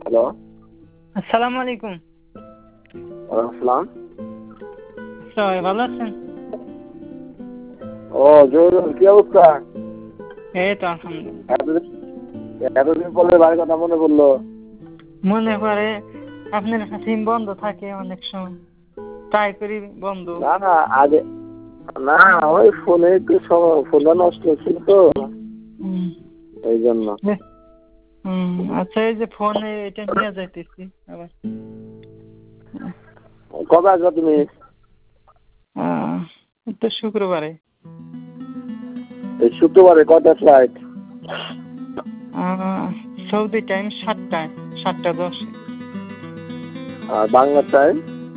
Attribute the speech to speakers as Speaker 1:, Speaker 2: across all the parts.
Speaker 1: Hello,
Speaker 2: আসসালামু আলাইকুম।
Speaker 1: ওয়ালাইকুম আসসালাম।
Speaker 2: সবাই ভালো আছেন?
Speaker 1: ও জহুরুল, কি অবস্থা?
Speaker 2: এই তো আলহামদুলিল্লাহ।
Speaker 1: এতদিন এতদিন পরে বাড়ির কথা মনে পড়লো।
Speaker 2: মনে করে আপনার সিম বন্ধ থাকে অনেক সময়, ট্রাই করি বন্ধ।
Speaker 1: না না, আগে না, ওই ফোনে একটু ফোনটা নষ্ট ছিল তো,
Speaker 2: হুম।
Speaker 1: এই জন্য।
Speaker 2: আচ্ছা, এই যে ফোনে এটা নিয়ে যাইতেছি আবার।
Speaker 1: কবে আসবা তুমি?
Speaker 2: এই তো শুক্রবারে।
Speaker 1: এই শুক্রবারে কয়টা ফ্লাইট?
Speaker 2: সৌদি টাইম 7টায়, 7:10।
Speaker 1: আর বাংলা টাইম?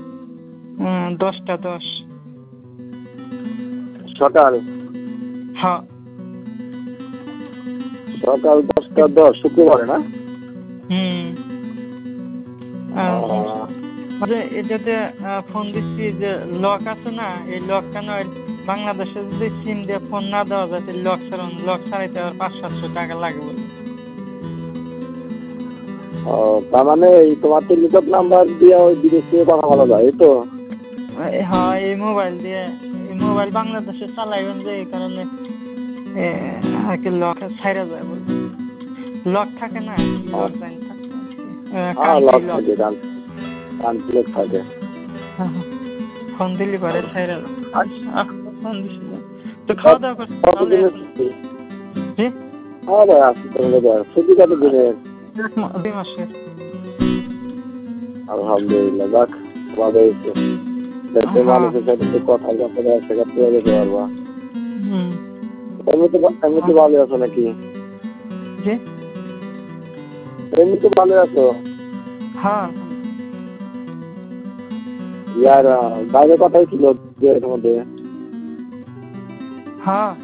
Speaker 2: 10:10।
Speaker 1: সকাল
Speaker 2: হ্যাঁ।
Speaker 1: সকাল 10:10 শুক্রবারে না?
Speaker 2: হুম।
Speaker 1: আহ,
Speaker 2: এটাতে ফোন দিচ্ছি যে লক আছে না, এই লকটা নয়। বাংলাদেশে যদি সিম দিয়ে ফোন না দেওয়া যায় তাহলে লক ছাড়াইতে আবার 500-700 টাকা লাগবে।
Speaker 1: ও, তার মানে এই তোমার টেলিটক নাম্বার দিয়ে ওই বিদেশ থেকে কথা বলা যায়, এই তো?
Speaker 2: হ্যাঁ, এই মোবাইল বাংলাদেশে চালাইবেন যে এই কারণে আর কি লক ছাইরা যায় বলে। লক থাকে না, লক জানি থাকে
Speaker 1: হ্যাঁ,
Speaker 2: কান্ট্রি
Speaker 1: লক
Speaker 2: লক।
Speaker 1: থাকে, ট্রান্সলেট থাকে।
Speaker 2: ফোন দিলি পরে ছাইরা
Speaker 1: আচ্ছা,
Speaker 2: ফোন দিছিল তো খাওয়া দাওয়া করছি ভালো
Speaker 1: কতদিনের
Speaker 2: এখন।
Speaker 1: ছুটি?
Speaker 2: জি,
Speaker 1: হ্যাঁ ভাই, আসছি তোমাদের ছুটি কত দিনের?
Speaker 2: 2 মাসের।
Speaker 1: আলহামদুলিল্লাহ, যাক ভালো হয়েছে। দেশের
Speaker 2: হ্যাঁ।
Speaker 1: মানুষের সাথে একটু কথা সাক্ষাৎ করে যেতে পারবা।
Speaker 2: হুম।
Speaker 1: এমনিতে ভালো আছো নাকি?
Speaker 2: জি।
Speaker 1: এমনিতে ভালো আছো?
Speaker 2: হ্যাঁ।
Speaker 1: ইয়ার বাইরে কথাই ছিল এর মধ্যে।
Speaker 2: হ্যাঁ।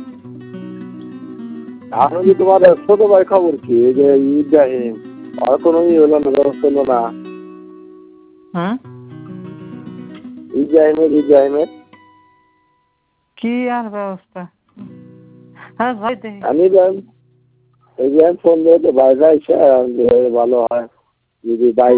Speaker 1: এখন কি তোমার ছোট ভাই খবর কি? এই যে ইব্রাহিম, আর কোনো হলো না, ব্যবস্থা হলো না?
Speaker 2: হ্যাঁ,
Speaker 1: ইব্রাহিমের
Speaker 2: কি আর ব্যবস্থা? হ্যাঁ ভাই, দেখি।
Speaker 1: আমি ইব্রাহিম ফোন দিয়ে বাইরে আইসা ভালো হয় যদি